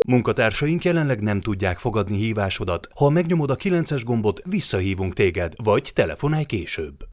Munkatársaink jelenleg nem tudják fogadni hívásodat. Ha megnyomod a 9-es gombot, visszahívunk téged, vagy telefonálj később.